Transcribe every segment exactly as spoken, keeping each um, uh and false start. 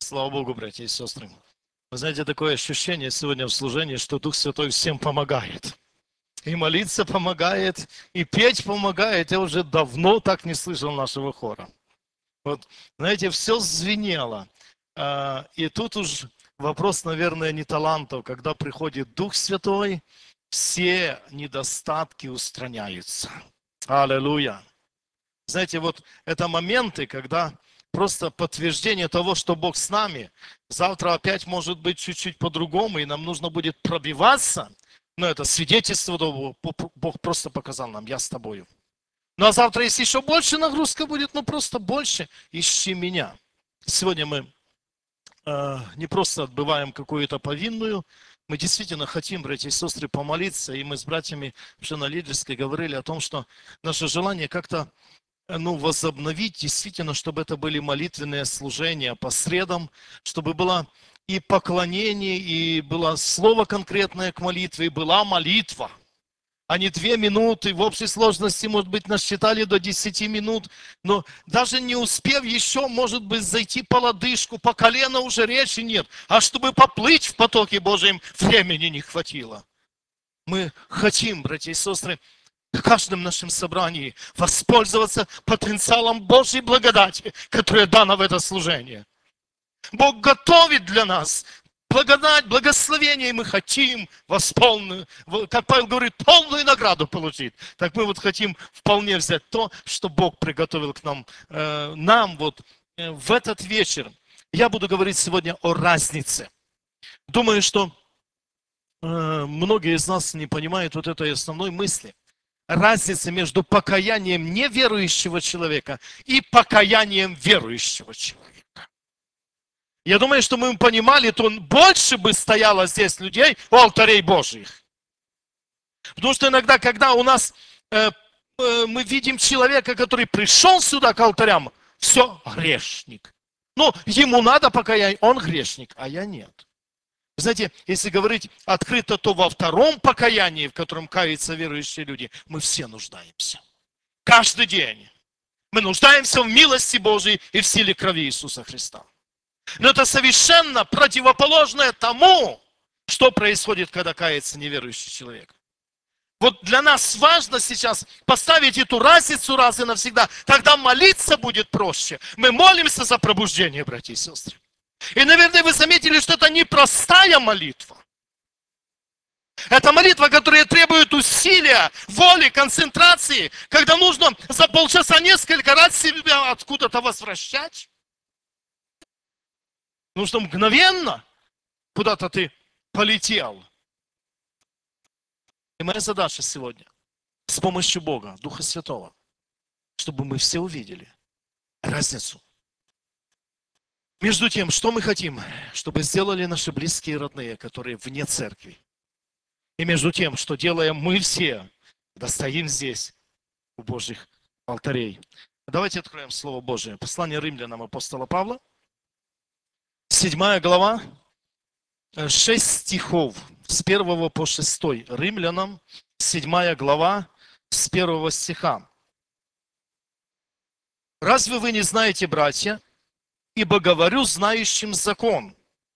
Слава Богу, братья и сестры. Вы знаете, такое ощущение сегодня в служении, что Дух Святой всем помогает. И молиться помогает, и петь помогает. Я уже давно так не слышал нашего хора. Вот, знаете, все звенело. И тут уж вопрос, наверное, не талантов. Когда приходит Дух Святой, все недостатки устраняются. Аллилуйя. Знаете, вот это моменты, когда просто подтверждение того, что Бог с нами. Завтра опять может быть чуть-чуть по-другому, и нам нужно будет пробиваться. Но это свидетельство, Бог просто показал нам, я с тобою. Ну а завтра, если еще больше нагрузка будет, ну просто больше, ищи меня. Сегодня мы э, не просто отбываем какую-то повинную, мы действительно хотим, братья и сестры, помолиться. И мы с братьями уже на лидерской говорили о том, что наше желание как-то ну, возобновить, действительно, чтобы это были молитвенные служения по средам, чтобы было и поклонение, и было слово конкретное к молитве, и была молитва. А не две минуты, в общей сложности, может быть, насчитали до десяти минут, но даже не успев еще, может быть, зайти по лодыжку, по колено уже речи нет, а чтобы поплыть в потоке Божьем, времени не хватило. Мы хотим, братья и сестры, в каждом нашем собрании воспользоваться потенциалом Божьей благодати, которая дана в это служение. Бог готовит для нас благодать, благословение, и мы хотим восполнить, как Павел говорит, полную награду получить. Так мы вот хотим вполне взять то, что Бог приготовил к нам, э, нам вот э, в этот вечер. Я буду говорить сегодня о разнице. Думаю, что э, многие из нас не понимают вот этой основной мысли. Разница между покаянием неверующего человека и покаянием верующего человека. Я думаю, что мы понимали, то больше бы стояло здесь людей у алтарей Божьих. Потому что иногда, когда у нас э, э, мы видим человека, который пришел сюда к алтарям, все, грешник. Ну, ему надо покаяние, он грешник, а я нет. Знаете, если говорить открыто, то во втором покаянии, в котором каются верующие люди, мы все нуждаемся. Каждый день. Мы нуждаемся в милости Божией и в силе крови Иисуса Христа. Но это совершенно противоположное тому, что происходит, когда кается неверующий человек. Вот для нас важно сейчас поставить эту разницу раз и навсегда. Тогда молиться будет проще. Мы молимся за пробуждение, братья и сестры. И, наверное, вы заметили, что это непростая молитва. Это молитва, которая требует усилия, воли, концентрации, когда нужно за полчаса несколько раз себя откуда-то возвращать. Ну что мгновенно куда-то ты полетел. И моя задача сегодня с помощью Бога, Духа Святого, чтобы мы все увидели разницу между тем, что мы хотим, чтобы сделали наши близкие и родные, которые вне церкви. И между тем, что делаем мы все, когда стоим здесь, у Божьих алтарей. Давайте откроем Слово Божие. Послание римлянам апостола Павла. Седьмая глава, шесть стихов, с первого по шестой. Римлянам, седьмая глава, с первого стиха. «Разве вы не знаете, братья, ибо говорю знающим закон,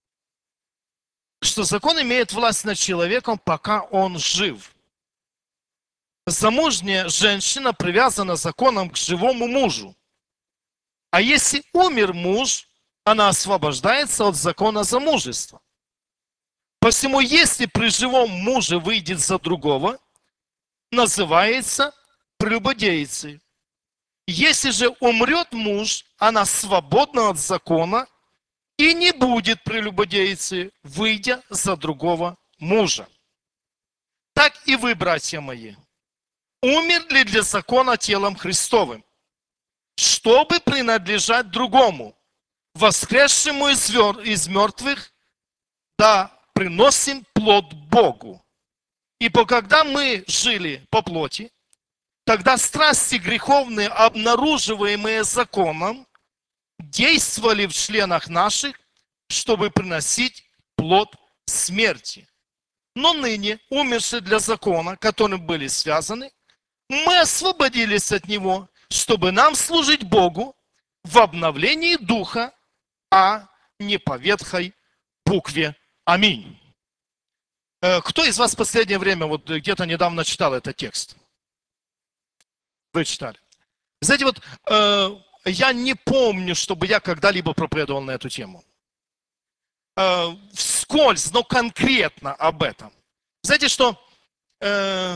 что закон имеет власть над человеком, пока он жив. Замужняя женщина привязана законом к живому мужу. А если умер муж, она освобождается от закона замужества. Посему, если при живом муже выйдет за другого, называется прелюбодейцей. Если же умрет муж, она свободна от закона и не будет прелюбодейцей, выйдя за другого мужа. Так и вы, братья мои, умерли для закона телом Христовым, чтобы принадлежать другому, воскресшему из мертвых, да приносим плод Богу. Ибо когда мы жили по плоти, тогда страсти греховные, обнаруживаемые законом, действовали в членах наших, чтобы приносить плод смерти. Но ныне, умершие для закона, которым были связаны, мы освободились от него, чтобы нам служить Богу в обновлении духа, а не по ветхой букве. Аминь. Кто из вас в последнее время, вот где-то недавно читал этот текст? Вы читали. Знаете, вот э, я не помню, чтобы я когда-либо проповедовал на эту тему. Э, вскользь, но конкретно об этом. Знаете, что э,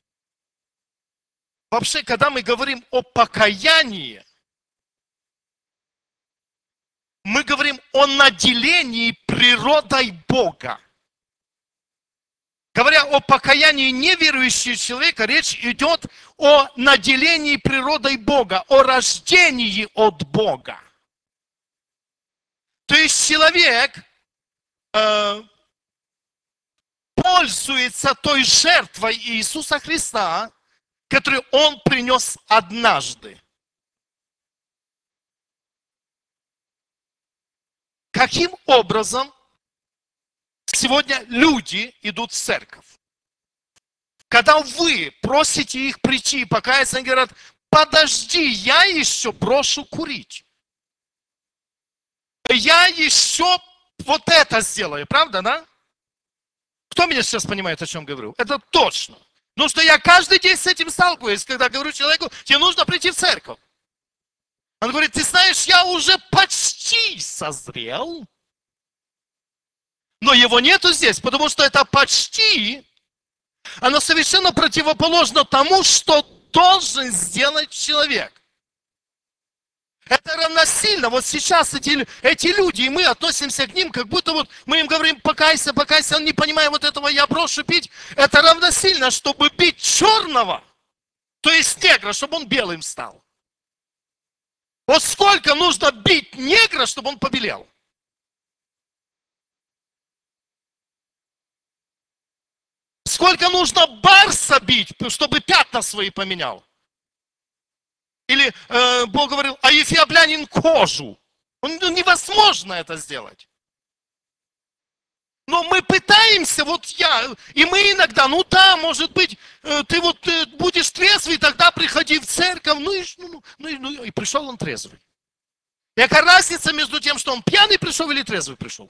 вообще, когда мы говорим о покаянии, мы говорим о наделении природой Бога. Говоря о покаянии неверующего человека, речь идет о наделении природой Бога, о рождении от Бога. То есть человек э, пользуется той жертвой Иисуса Христа, которую Он принес однажды. Каким образом сегодня люди идут в церковь? Когда вы просите их прийти и покаяться, они говорят: подожди, я еще брошу курить. Я еще вот это сделаю, правда, да? Кто меня сейчас понимает, о чем говорю? Это точно. Потому что я каждый день с этим сталкиваюсь, когда говорю человеку: тебе нужно прийти в церковь. Он говорит: ты знаешь, я уже почти созрел, но его нету здесь, потому что это почти, оно совершенно противоположно тому, что должен сделать человек. Это равносильно. Вот сейчас эти, эти люди, и мы относимся к ним, как будто вот мы им говорим: покайся, покайся, он не понимает вот этого, я брошу пить. Это равносильно, чтобы бить черного, то есть негра, чтобы он белым стал. Вот сколько нужно бить негра, чтобы он побелел? Сколько нужно барса бить, чтобы пятна свои поменял? Или э, Бог говорил: а эфиоплянин кожу. Ну, невозможно это сделать. Но мы пытаемся, вот я, и мы иногда, ну да, может быть, э, ты вот э, будешь трезвый, тогда приходи в церковь. Ну и, ну, ну, и, ну, и пришел он трезвый. И какая разница между тем, что он пьяный пришел или трезвый пришел?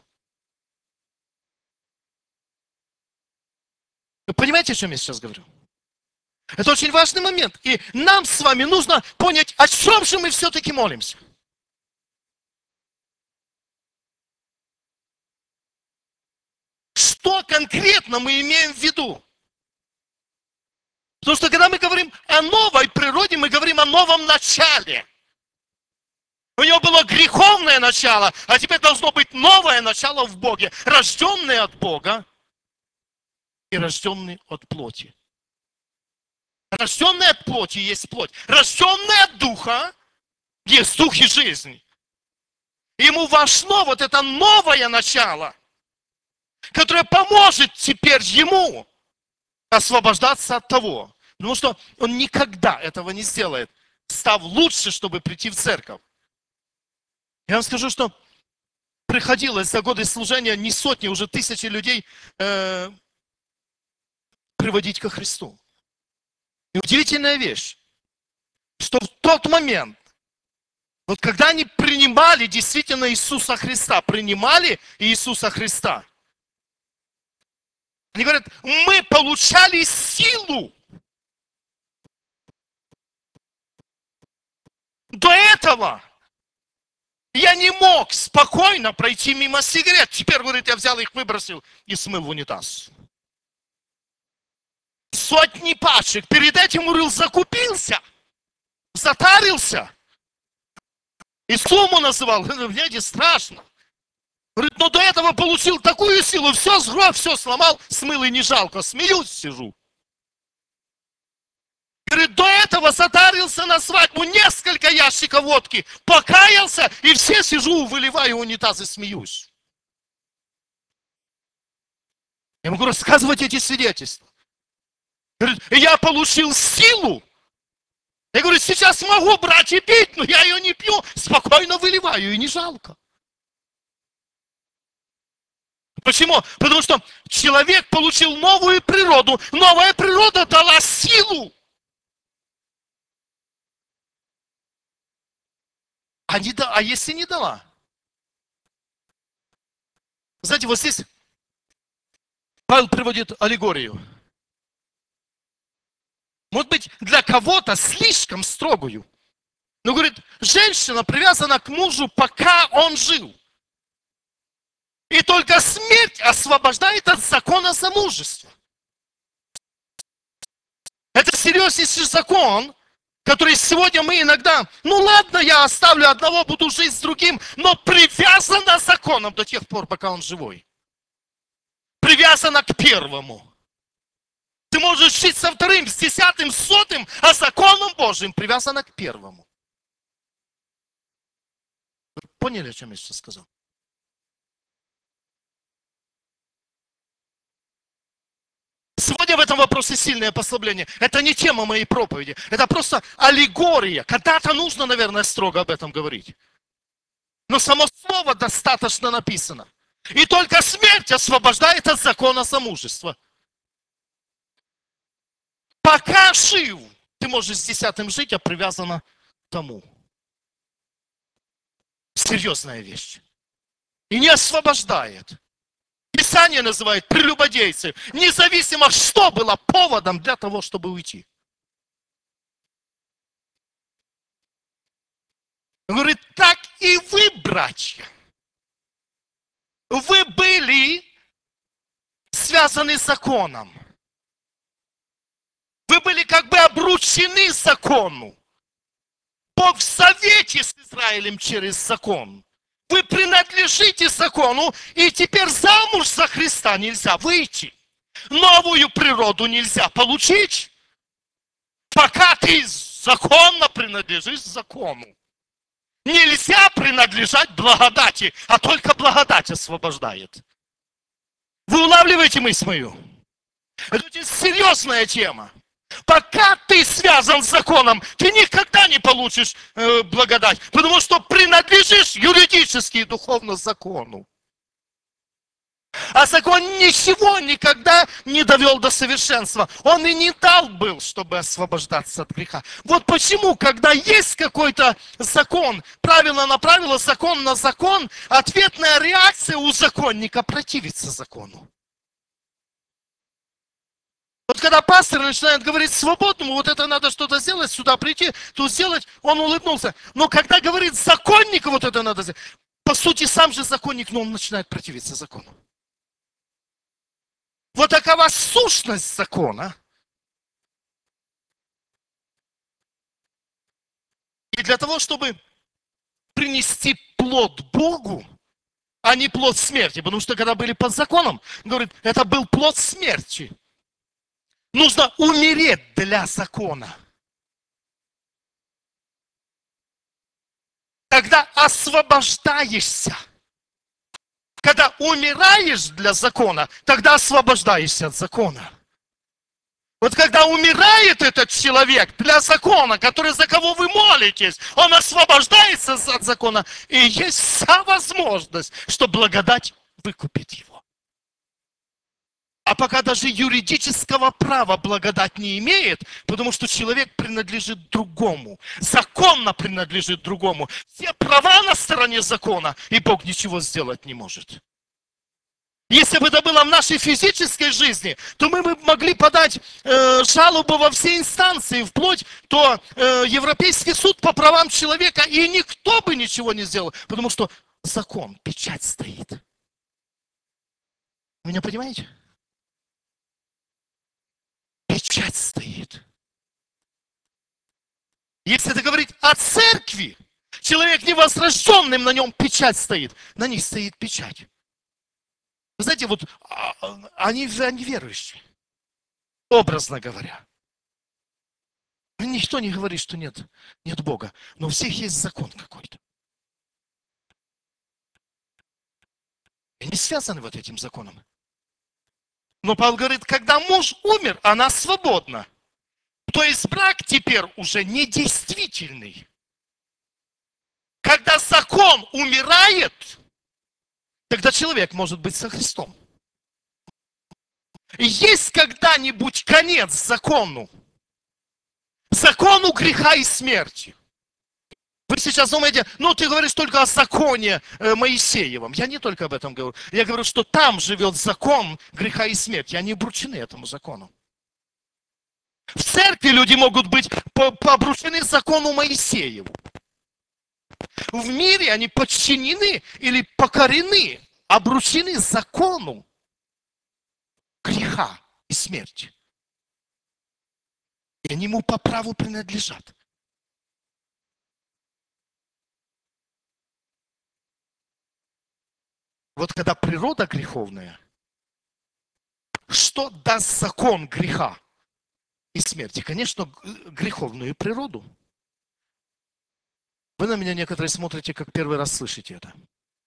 Вы понимаете, о чем я сейчас говорю? Это очень важный момент. И нам с вами нужно понять, о чем же мы все-таки молимся. Что конкретно мы имеем в виду? Потому что когда мы говорим о новой природе, мы говорим о новом начале. У него было греховное начало, а теперь должно быть новое начало в Боге. Рожденный от Бога и рожденный от плоти. Рожденный от плоти есть плоть. Рожденный от духа есть дух и жизнь. Ему вошло вот это новое начало, которое поможет теперь ему освобождаться от того. Потому что он никогда этого не сделает, став лучше, чтобы прийти в церковь. Я вам скажу, что приходилось за годы служения не сотни, уже тысячи людей э, приводить ко Христу. И удивительная вещь, что в тот момент, вот когда они принимали действительно Иисуса Христа, принимали Иисуса Христа, они говорят: мы получали силу. До этого я не мог спокойно пройти мимо сигарет. Теперь, говорит, я взял их, выбросил и смыл в унитаз. Сотни пачек. Перед этим, говорил, закупился, затарился. И сумму называл. Мне страшно. Говорит, но до этого получил такую силу, все сгреб, все сломал, смыл и не жалко. Смеюсь, сижу. Говорит, до этого затарился на свадьбу, несколько ящиков водки, покаялся, и все сижу, выливаю унитаз и смеюсь. Я могу рассказывать эти свидетельства. Говорит, я получил силу. Я говорю, сейчас могу брать и пить, но я ее не пью, спокойно выливаю, и не жалко. Почему? Потому что человек получил новую природу, новая природа дала силу. А, не да, а если не дала? Знаете, вот здесь Павел приводит аллегорию. Может быть, для кого-то слишком строгую. Но говорит, женщина привязана к мужу, пока он жил. И только смерть освобождает от закона замужества. Это серьезнейший закон, который сегодня мы иногда, ну ладно, я оставлю одного, буду жить с другим, но привязана законом до тех пор, пока он живой. Привязана к первому. Ты можешь жить со вторым, с десятым, с сотым, а законом Божьим привязана к первому. Вы поняли, о чем я сейчас сказал? Сегодня в этом вопросе сильное послабление. Это не тема моей проповеди. Это просто аллегория. Когда-то нужно, наверное, строго об этом говорить. Но само слово достаточно написано. И только смерть освобождает от закона замужества. Пока жив, ты можешь с десятым жить, а привязана к тому. Серьезная вещь. И не освобождает. Писание называет прелюбодейцем, независимо, что было поводом для того, чтобы уйти. Он говорит, так и вы, братья, вы были связаны с законом. Вы были как бы обручены закону. Бог в совете с Израилем через закон. Вы принадлежите закону, и теперь замуж за Христа нельзя выйти. Новую природу нельзя получить, пока ты законно принадлежишь закону. Нельзя принадлежать благодати, а только благодать освобождает. Вы улавливаете мысль мою? Это очень серьезная тема. Пока ты связан с законом, ты никогда не получишь э, благодать, потому что принадлежишь юридически и духовно закону. А закон ничего никогда не довел до совершенства. Он и не дал был, чтобы освобождаться от греха. Вот почему, когда есть какой-то закон, правило на правило, закон на закон, ответная реакция у законника противиться закону. Вот когда пастор начинает говорить свободному, вот это надо что-то сделать, сюда прийти, тут сделать, он улыбнулся. Но когда говорит законнику, вот это надо сделать, по сути, сам же законник, но он начинает противиться закону. Вот такова сущность закона. И для того, чтобы принести плод Богу, а не плод смерти, потому что когда были под законом, говорит, это был плод смерти. Нужно умереть для закона. Когда освобождаешься, когда умираешь для закона, тогда освобождаешься от закона. Вот когда умирает этот человек для закона, который за кого вы молитесь, он освобождается от закона, и есть вся возможность, что благодать выкупит его. А пока даже юридического права благодать не имеет, потому что человек принадлежит другому, законно принадлежит другому. Все права на стороне закона, и Бог ничего сделать не может. Если бы это было в нашей физической жизни, то мы бы могли подать э, жалобу во все инстанции, вплоть до э, Европейский суд по правам человека, и никто бы ничего не сделал, потому что закон, печать стоит. Вы меня понимаете? Печать стоит. Если это говорить о церкви, человек невозрожденным, на нем печать стоит. На них стоит печать. Вы знаете, вот они, они верующие, образно говоря. Никто не говорит, что нет, нет Бога, но у всех есть закон какой-то. И они связаны вот этим законом. Но Павел говорит, когда муж умер, она свободна. То есть брак теперь уже не действительный. Когда закон умирает, тогда человек может быть со Христом. И есть когда-нибудь конец закону. Закону греха и смерти. Вы сейчас думаете, ну ты говоришь только о законе Моисеевом. Я не только об этом говорю. Я говорю, что там живет закон греха и смерти. Они обручены этому закону. В церкви люди могут быть обручены закону Моисееву. В мире они подчинены или покорены, обручены закону греха и смерти. И они ему по праву принадлежат. Вот когда природа греховная, что даст закон греха и смерти? Конечно, греховную природу. Вы на меня некоторые смотрите, как первый раз слышите это.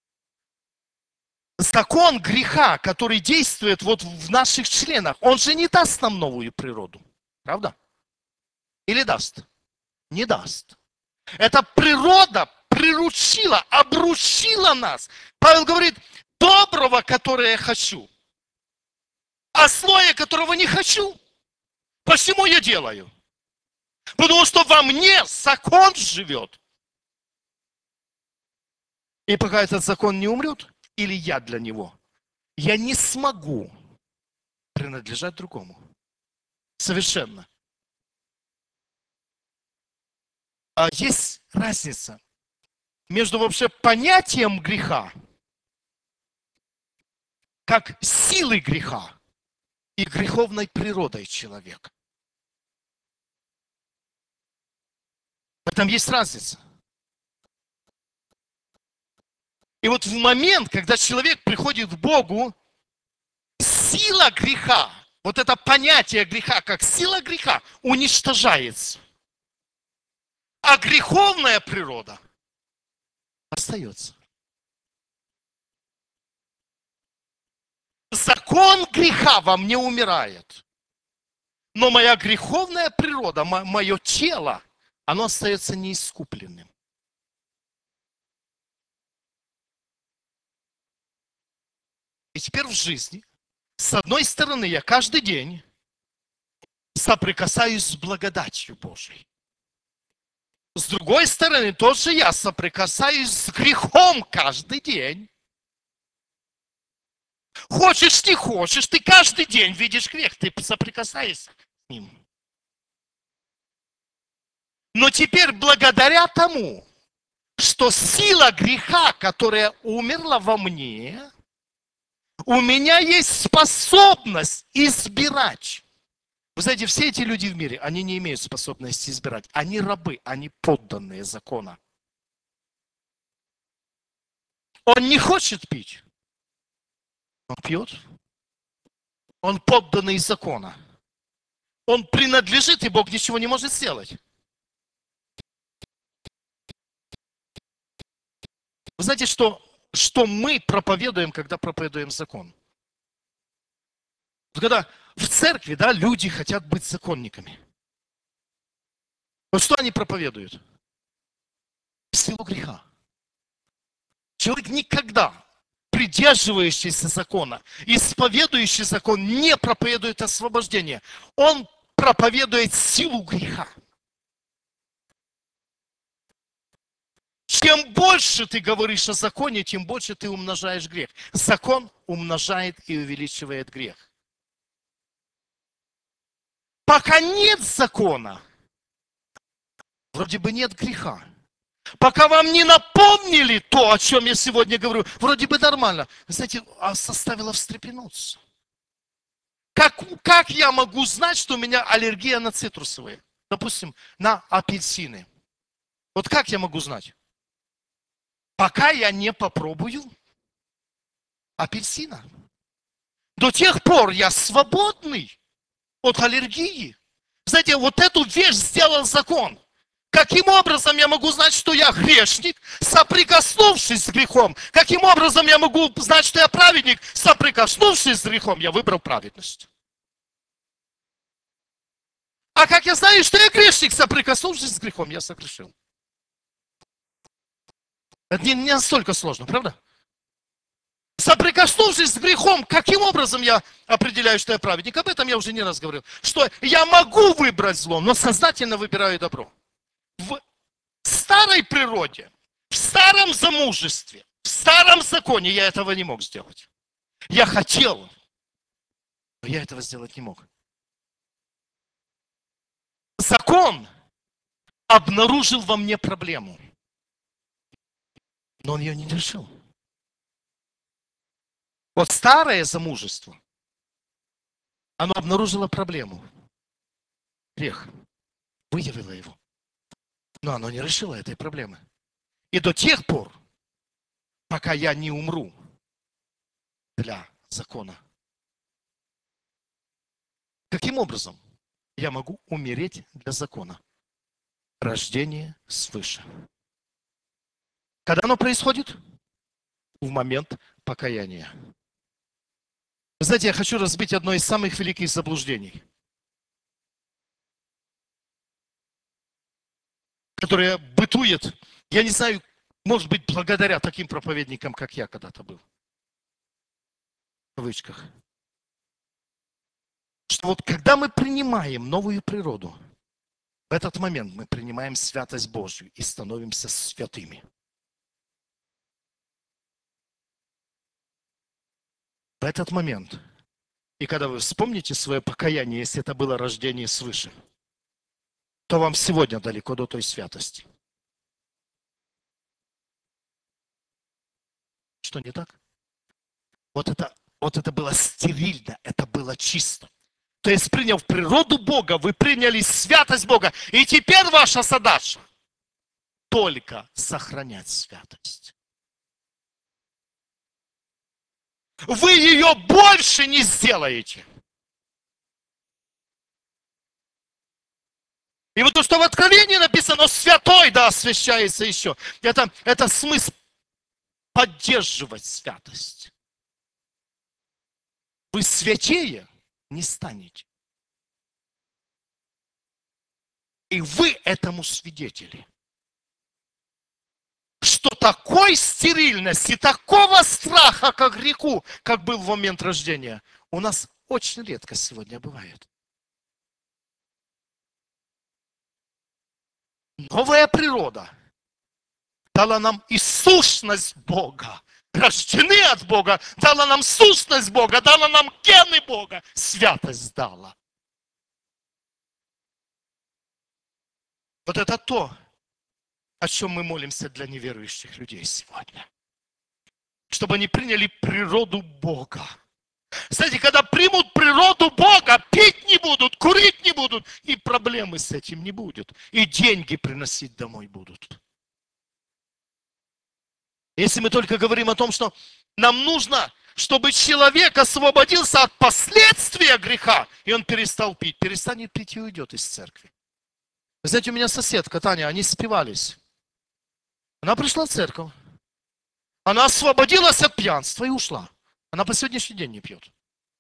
Закон греха, который действует вот в наших членах, он же не даст нам новую природу. Правда? Или даст? Не даст. Эта природа приручила, обручила нас. Павел говорит, доброго, которое я хочу, а злое, которого не хочу. Почему я делаю? Потому что во мне закон живет. И пока этот закон не умрет, или я для него, я не смогу принадлежать другому. Совершенно. А есть разница между вообще понятием греха, как силой греха, и греховной природой человека. В этом есть разница. И вот в момент, когда человек приходит к Богу, сила греха, вот это понятие греха, как сила греха, уничтожается. А греховная природа остается. Закон греха во мне умирает. Но моя греховная природа, мое тело, оно остается неискупленным. И теперь в жизни, с одной стороны, я каждый день соприкасаюсь с благодатью Божией. С другой стороны, тоже я соприкасаюсь с грехом каждый день. Хочешь, не хочешь, ты каждый день видишь грех, ты соприкасаешься с ним. Но теперь благодаря тому, что сила греха, которая умерла во мне, у меня есть способность избирать. Вы знаете, все эти люди в мире, они не имеют способности избирать. Они рабы, они подданные закона. Он не хочет пить. Он пьет. Он подданный закона. Он принадлежит, и Бог ничего не может сделать. Вы знаете, что, что мы проповедуем, когда проповедуем закон? Когда в церкви, да, люди хотят быть законниками. Вот что они проповедуют? Силу греха. Человек никогда, придерживающийся закона, исповедующий закон, не проповедует освобождение. Он проповедует силу греха. Чем больше ты говоришь о законе, тем больше ты умножаешь грех. Закон умножает и увеличивает грех. Пока нет закона, вроде бы нет греха. Пока вам не напомнили то, о чем я сегодня говорю, вроде бы нормально. Вы знаете, заставило встрепенуться. Как, как я могу знать, что у меня аллергия на цитрусовые? Допустим, на апельсины. Вот как я могу знать? Пока я не попробую апельсина. До тех пор я свободный от аллергии. Знаете, вот эту вещь сделал закон. Каким образом я могу знать, что я грешник, соприкоснувшись с грехом? Каким образом я могу знать, что я праведник, соприкоснувшись с грехом? Я выбрал праведность. А как я знаю, что я грешник, соприкоснувшись с грехом? Я согрешил. Это не, не настолько сложно, правда? Соприкоснувшись с грехом, каким образом я определяю, что я праведник? Об этом я уже не раз говорил. Что я могу выбрать зло, но сознательно выбираю добро. В старой природе, в старом замужестве, в старом законе я этого не мог сделать. Я хотел, но я этого сделать не мог. Закон обнаружил во мне проблему, но он ее не решил. Вот старое замужество, оно обнаружило проблему. Грех. Выявило его. Но оно не решило этой проблемы. И до тех пор, пока я не умру для закона. Каким образом я могу умереть для закона? Рождение свыше. Когда оно происходит? В момент покаяния. Вы знаете, я хочу разбить одно из самых великих заблуждений, которое бытует, я не знаю, может быть, благодаря таким проповедникам, как я когда-то был. В кавычках. Что вот когда мы принимаем новую природу, в этот момент мы принимаем святость Божью и становимся святыми. В этот момент, и когда вы вспомните свое покаяние, если это было рождение свыше, то вам сегодня далеко до той святости. Что не так? Вот это, вот это было стерильно, это было чисто. То есть, приняв природу Бога, вы приняли святость Бога. И теперь ваша задача только сохранять святость. Вы ее больше не сделаете. И вот то, что в Откровении написано, святой, да, освящается еще. Это, это смысл поддерживать святость. Вы святее не станете. И вы этому свидетели. Что такой стерильности, такого страха, как греху, как был в момент рождения, у нас очень редко сегодня бывает. Новая природа дала нам и сущность Бога. Рождены от Бога, дала нам сущность Бога, дала нам гены Бога, святость дала. Вот это то, о чем мы молимся для неверующих людей сегодня. Чтобы они приняли природу Бога. Знаете, когда примут природу Бога, пить не будут, курить не будут, и проблемы с этим не будет. И деньги приносить домой будут. Если мы только говорим о том, что нам нужно, чтобы человек освободился от последствия греха, и он перестал пить, перестанет пить и уйдет из церкви. Вы знаете, у меня соседка Таня, они спивались. Она пришла в церковь. Она освободилась от пьянства и ушла. Она по сегодняшний день не пьет.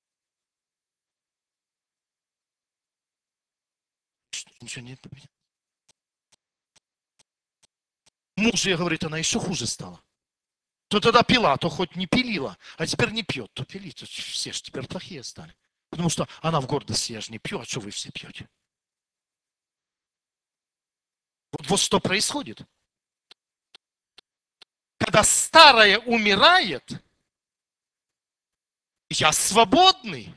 Ничего не поменялось. Муж ей говорит, она еще хуже стала. То тогда пила, то хоть не пилила, а теперь не пьет, то пили, то все же теперь плохие стали. Потому что она в гордости, я же не пью, а что вы все пьете? Вот, вот что происходит. Когда старое умирает, я свободный.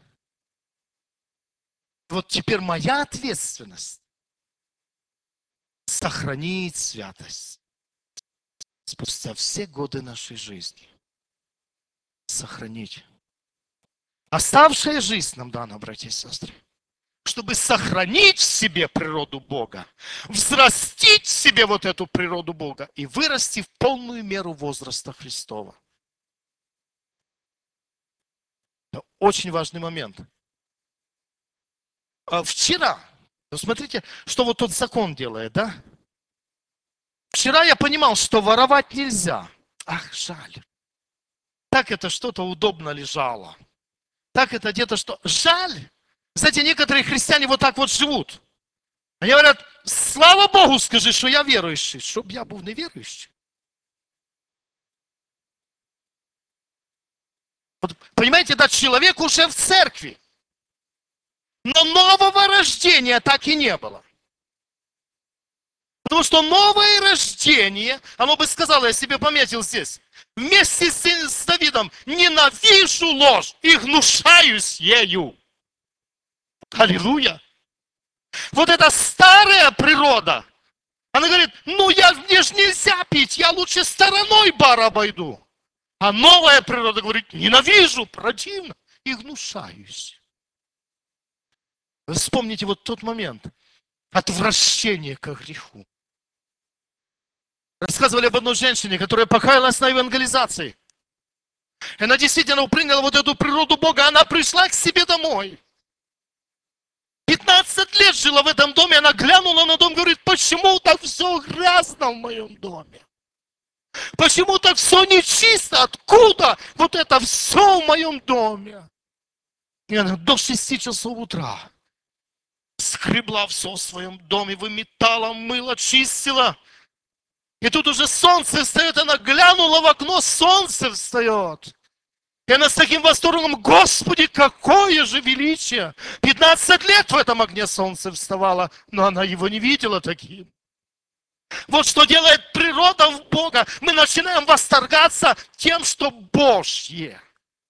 Вот теперь моя ответственность сохранить святость спустя все годы нашей жизни. Сохранить. Оставшая жизнь нам дана, братья и сестры, чтобы сохранить в себе природу Бога, взрастить в себе вот эту природу Бога и вырасти в полную меру возраста Христова. Это очень важный момент. А вчера, ну смотрите, что вот тот закон делает, да? Вчера я понимал, что воровать нельзя. Ах, жаль. Так это что-то удобно лежало. Так это где-то что... Жаль. Знаете, некоторые христиане вот так вот живут. Они говорят, слава Богу, скажи, что я верующий. Чтоб я был неверующий. Вот, понимаете, да, человек уже в церкви. Но нового рождения так и не было. Потому что новое рождение, оно бы сказало, я себе пометил здесь, вместе с, с Давидом, ненавижу ложь и гнушаюсь ею. Аллилуйя. Вот эта старая природа, она говорит, ну я, мне же нельзя пить, я лучше стороной бар обойду. А новая природа говорит, ненавижу, противно и гнушаюсь. Вы вспомните вот тот момент, отвращение к греху. Рассказывали об одной женщине, которая покаялась на евангелизации. И она действительно приняла вот эту природу Бога. Она пришла к себе домой. пятнадцать лет жила в этом доме. Она глянула на дом и говорит, почему так все грязно в моем доме? Почему так все нечисто? Откуда вот это все в моем доме? И она до шести часов утра скребла все в своем доме, выметала, мыла, чистила. И тут уже солнце встает, она глянула в окно, солнце встает. И она с таким восторгом, Господи, какое же величие! пятнадцать лет в этом огне солнце вставало, но она его не видела таким. Вот что делает природа в Бога. Мы начинаем восторгаться тем, что Божье.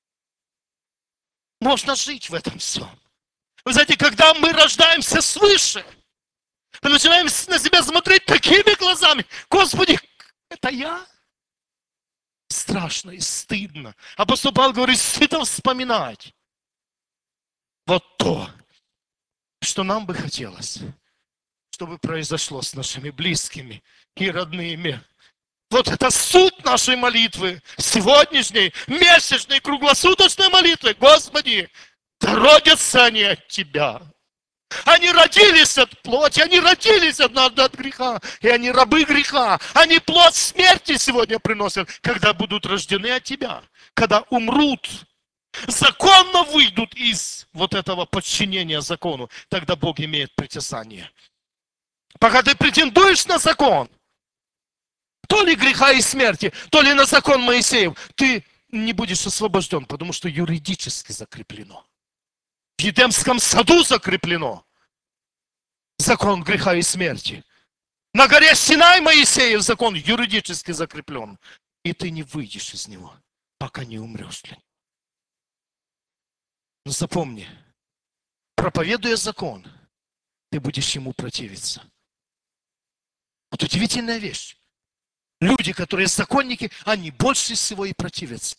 Можно жить в этом всем. Вы знаете, когда мы рождаемся свыше, мы начинаем на себя смотреть такими глазами. Господи, это я? Страшно и стыдно. Апостол Павел говорит, стыдно вспоминать. Вот то, что нам бы хотелось, чтобы произошло с нашими близкими и родными. Вот это суть нашей молитвы, сегодняшней, месячной, круглосуточной молитвы. Господи, да родятся они от Тебя. Они родились от плоти, они родились однажды от греха, и они рабы греха. Они плод смерти сегодня приносят, когда будут рождены от Тебя, когда умрут, законно выйдут из вот этого подчинения закону, тогда Бог имеет притязание. Пока ты претендуешь на закон, то ли греха и смерти, то ли на закон Моисеев, ты не будешь освобожден, потому что юридически закреплено. В Едемском саду закреплено закон греха и смерти. На горе Синай Моисеев закон юридически закреплен. И ты не выйдешь из него, пока не умрешь для него. Но запомни, проповедуя закон, ты будешь ему противиться. Вот удивительная вещь. Люди, которые законники, они больше всего и противятся.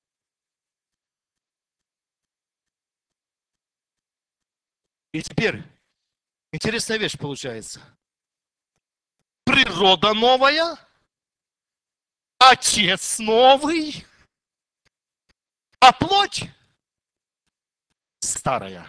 И теперь интересная вещь получается. Природа новая, отец новый, а плоть старая.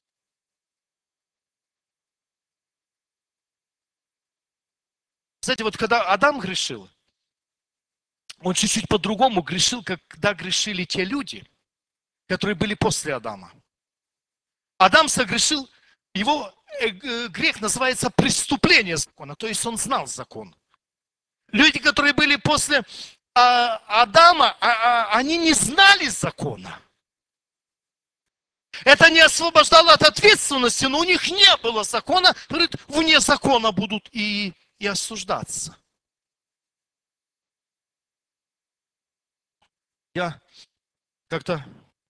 Знаете, вот когда Адам грешил, он чуть-чуть по-другому грешил, как когда грешили те люди, которые были после Адама. Адам согрешил, его грех называется преступление закона, то есть он знал закон. Люди, которые были после а, Адама, а, а, они не знали закона. Это не освобождало от ответственности, но у них не было закона. Говорит, вне закона будут и, и осуждаться. Я как-то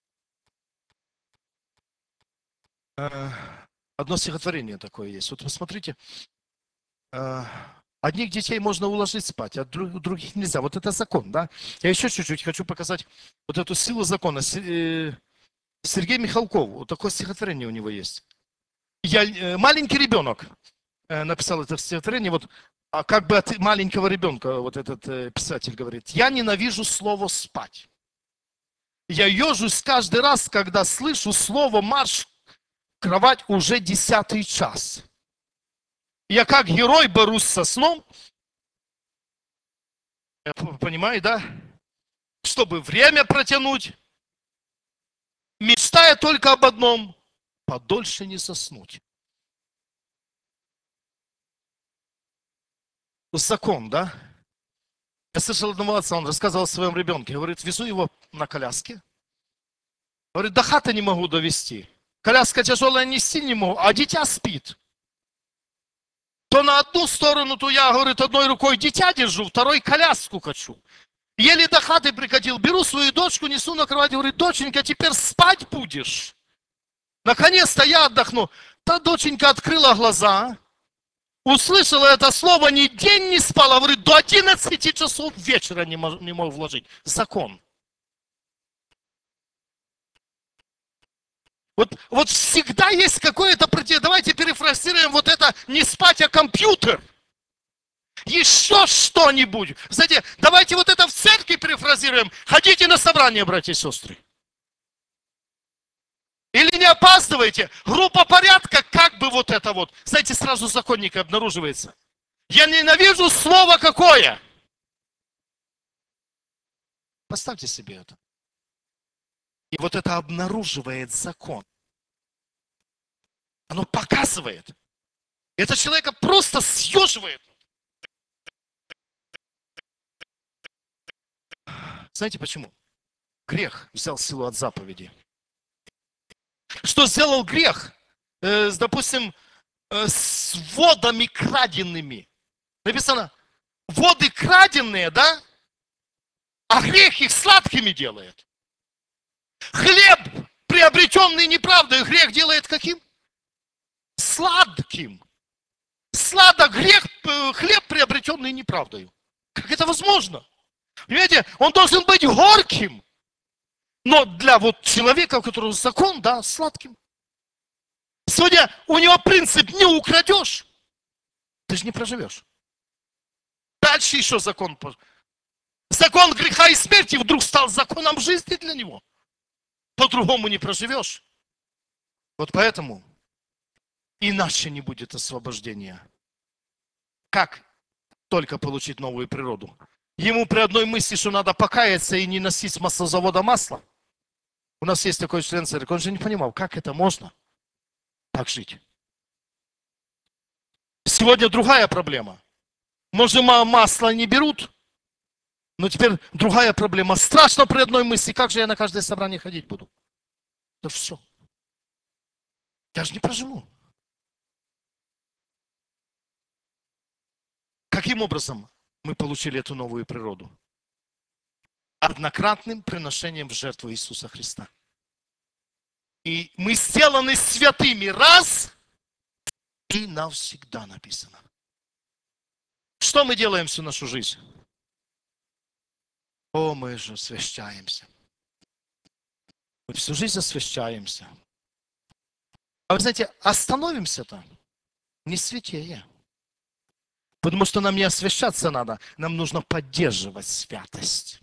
э, одно стихотворение такое есть. Вот посмотрите, э, одних детей можно уложить спать, а друг, других нельзя. Вот это закон, да? Я еще чуть-чуть хочу показать вот эту силу закона. Сергей Михалков, вот такое стихотворение у него есть. Я, э, маленький ребенок э, написал это стихотворение, вот а как бы от маленького ребенка, вот этот э, писатель говорит, я ненавижу слово «спать». Я ежусь каждый раз, когда слышу слово «марш в кровать» уже десятый час. Я как герой борюсь со сном, понимаете, да? Чтобы время протянуть, мечтая только об одном, подольше не заснуть. Закон, да? Я слышал одного отца, он рассказывал о своем ребенке. Говорит, везу его на коляске. Говорит, до хаты не могу довести. Коляска тяжелая, нести не могу, а дитя спит. то на одну сторону, то я, говорит, одной рукой дитя держу, второй коляску качу. Еле до хаты прикатил, беру свою дочку, несу на кровать, говорит, доченька, теперь спать будешь. Наконец-то я отдохну. Та доченька открыла глаза, услышала это слово, ни день не спала, говорит, до одиннадцати часов вечера не мог, не мог вложить. Закон. Вот, вот всегда есть какое-то против... Давайте перефразируем вот это не спать, а компьютер. Еще что-нибудь. Знаете, давайте вот это в церкви перефразируем. Ходите на собрание, братья и сестры. Или не опаздывайте. Группа порядка, как бы вот это вот. Знаете, сразу законник обнаруживается. Я ненавижу слово какое. Поставьте себе это. И вот это обнаруживает закон. Оно показывает. Это человека просто съеживает. Знаете почему? Грех взял силу от заповеди. Что сделал грех? Э, допустим, э, с водами краденными. Написано, воды краденные, да? А грех их сладкими делает. Хлеб, приобретенный неправдой, грех делает каким? Сладким. Сладок грех, хлеб, приобретенный неправдой. Как это возможно? Понимаете, он должен быть горьким. Но для вот человека, у которого закон, да, сладким. Сегодня у него принцип не украдешь, ты же не проживешь. Дальше еще закон. Закон греха и смерти вдруг стал законом жизни для него. По-другому не проживешь. Вот поэтому иначе не будет освобождения. Как только получить новую природу? Ему при одной мысли, что надо покаяться и не носить с маслозавода масло. У нас есть такой член церкви, он же не понимал, как это можно так жить. Сегодня другая проблема. Может, масло не берут, но теперь другая проблема. Страшно при одной мысли, как же я на каждое собрание ходить буду? Да все. Я же не проживу. Каким образом мы получили эту новую природу? Однократным приношением в жертву Иисуса Христа. И мы сделаны святыми раз и навсегда написано. Что мы делаем всю нашу жизнь? О, мы же освящаемся. Мы всю жизнь освящаемся. А вы знаете, остановимся-то не святее. Потому что нам не освящаться надо, нам нужно поддерживать святость.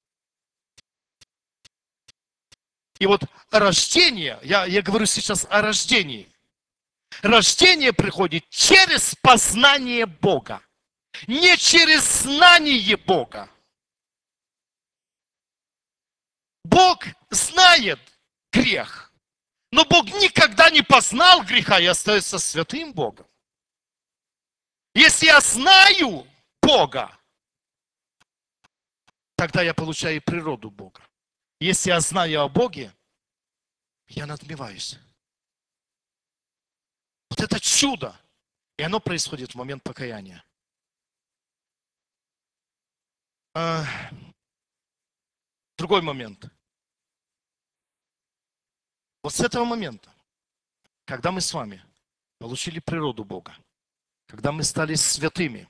И вот рождение, я, я говорю сейчас о рождении. Рождение приходит через познание Бога, не через знание Бога. Бог знает грех, но Бог никогда не познал греха и остается святым Богом. Если я знаю Бога, тогда я получаю природу Бога. Если я знаю о Боге, я надмеваюсь. Вот это чудо. И оно происходит в момент покаяния. А, другой момент. Вот с этого момента, когда мы с вами получили природу Бога, когда мы стали святыми,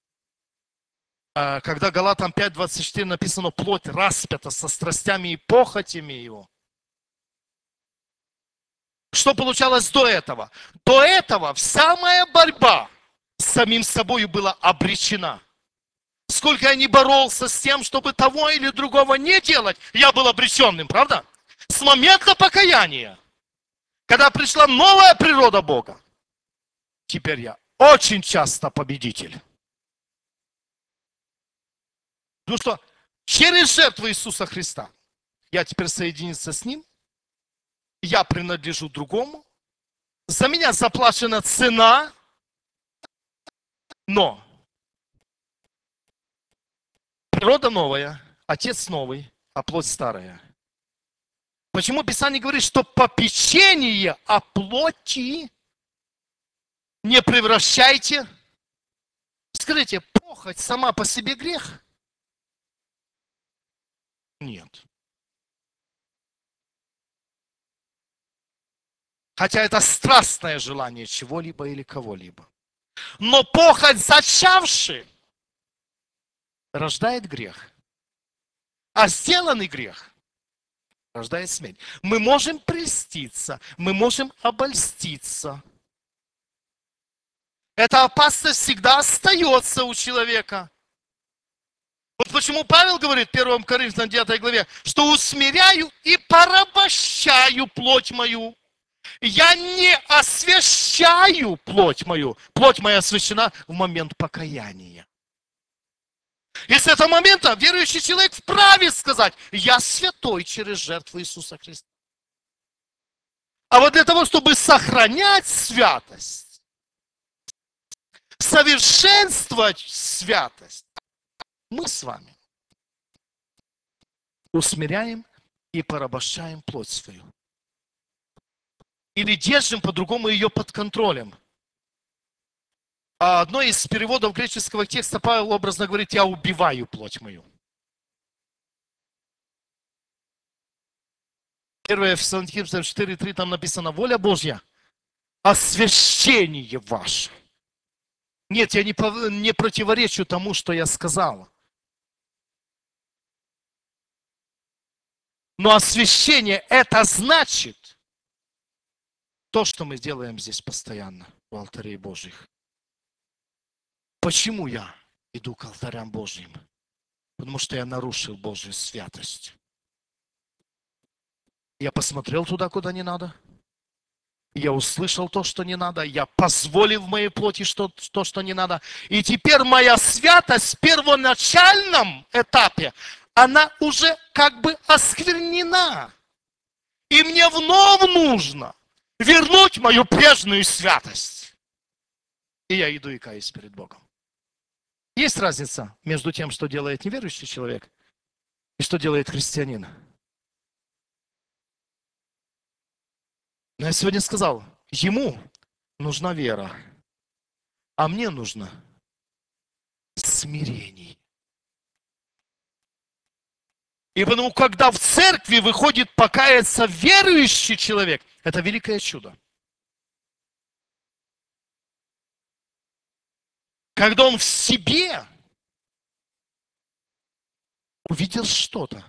когда Галатам пять двадцать четыре написано, плоть распята со страстями и похотями его. Что получалось до этого? До этого вся моя борьба с самим собой была обречена. Сколько я не боролся с тем, чтобы того или другого не делать, я был обреченным, правда? С момента покаяния, когда пришла новая природа Бога, теперь я очень часто победитель. Потому что через жертву Иисуса Христа я теперь соединился с Ним, я принадлежу другому, за меня заплачена цена, но природа новая, отец новый, а плоть старая. Почему Писание говорит, что попечение о плоти не превращайте Скажите, похоть сама по себе грех? Нет. Хотя это страстное желание чего-либо или кого-либо. Но похоть зачавши рождает грех. А сделанный грех рождает смерть. Мы можем прельститься, мы можем обольститься. Эта опасность всегда остается у человека. Вот почему Павел говорит в первом Коринфянам девятой главе, что усмиряю и порабощаю плоть мою. Я не освящаю плоть мою. Плоть моя освящена в момент покаяния. И с этого момента верующий человек вправе сказать, я святой через жертву Иисуса Христа. А вот для того, чтобы сохранять святость, совершенствовать святость, мы с вами усмиряем и порабощаем плоть свою. Или держим по-другому ее под контролем. А одно из переводов греческого текста Павел образно говорит, я убиваю плоть мою. первое Фессалоникийцам четыре три там написано, воля Божья, освящение ваше. Нет, я не, не противоречу тому, что я сказал. Но освящение это значит то, что мы делаем здесь постоянно у алтарей Божьих. Почему я иду к алтарям Божьим? Потому что я нарушил Божью святость. Я посмотрел туда, куда не надо. Я услышал то, что не надо. Я позволил в моей плоти что, то, что не надо. И теперь моя святость в первоначальном этапе, она уже как бы осквернена. И мне вновь нужно вернуть мою прежнюю святость. И я иду и каюсь перед Богом. Есть разница между тем, что делает неверующий человек, и что делает христианин. Но я сегодня сказал, ему нужна вера, а мне нужно смирение. И потому, когда в церкви выходит покаяться верующий человек, это великое чудо. Когда он в себе увидел что-то.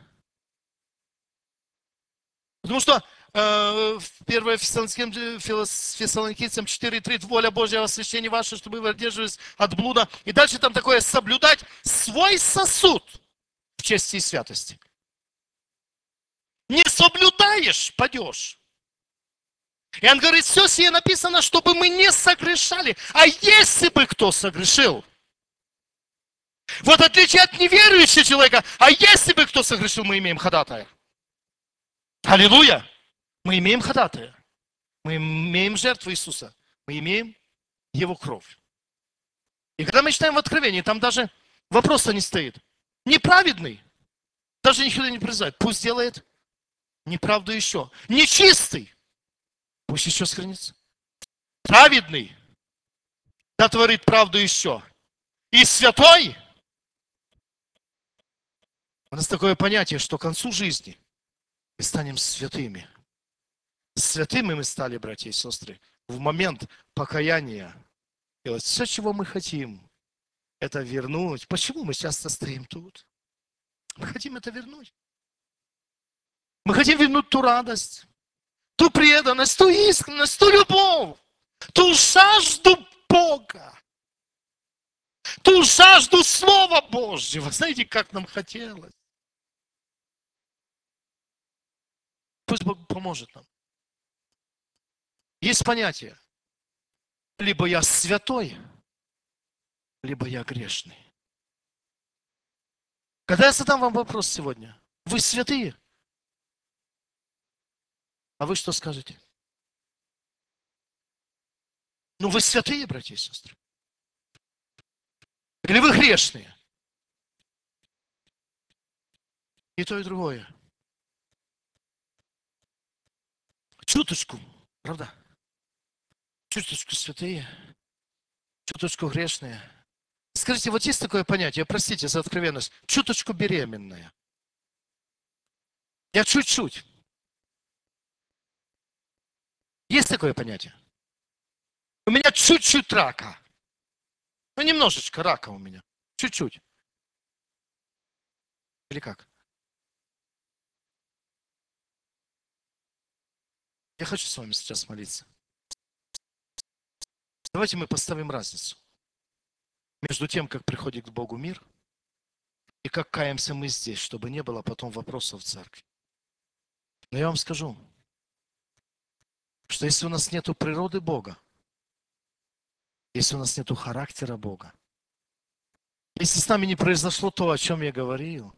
Потому что э, в первое Фессалоникийцам четыре три, воля Божья, освящение ваше, чтобы вы воздерживались от блуда. И дальше там такое, соблюдать свой сосуд в чести и святости. Не соблюдаешь, падешь. И он говорит, все сие написано, чтобы мы не согрешали. А если бы кто согрешил? Вот отличие от неверующего человека, а если бы кто согрешил, мы имеем ходатая. Аллилуйя! Мы имеем ходатая. Мы имеем жертву Иисуса. Мы имеем Его кровь. И когда мы читаем в Откровении, там даже вопроса не стоит. Неправедный. Даже никто не призывает. Пусть делает неправду еще. Нечистый. Пусть еще сохранится. Праведный. Да творит правду еще. И святой. У нас такое понятие, что к концу жизни мы станем святыми. Святыми мы стали, братья и сестры, в момент покаяния. Делать все, чего мы хотим, это вернуть. Почему мы часто стоим тут? Мы хотим это вернуть. Мы хотим вернуть ту радость, ту преданность, ту искренность, ту любовь, ту жажду Бога, ту жажду Слова Божьего. Знаете, как нам хотелось? Пусть Бог поможет нам. Есть понятие. Либо я святой, либо я грешный. Когда я задам вам вопрос сегодня, вы святые? А вы что скажете? Ну вы святые, братья и сестры? Или вы грешные? И то, и другое. Чуточку, правда? Чуточку святые, чуточку грешные. Скажите, вот есть такое понятие, простите за откровенность, чуточку беременная? Я чуть-чуть. Есть такое понятие? У меня чуть-чуть рака. Ну, немножечко рака у меня. Чуть-чуть. Или как? Я хочу с вами сейчас молиться. Давайте мы поставим разницу между тем, как приходит к Богу мир, и как каемся мы здесь, чтобы не было потом вопросов в церкви. Но я вам скажу, что если у нас нету природы Бога, если у нас нету характера Бога, если с нами не произошло то, о чем я говорил,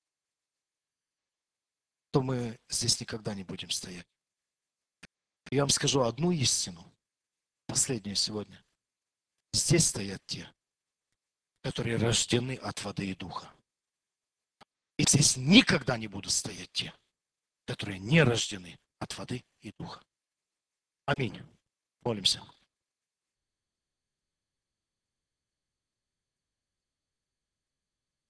то мы здесь никогда не будем стоять. Я вам скажу одну истину, последнюю сегодня. Здесь стоят те, которые рождены от воды и духа. И здесь никогда не будут стоять те, которые не рождены от воды и духа. Аминь. Молимся.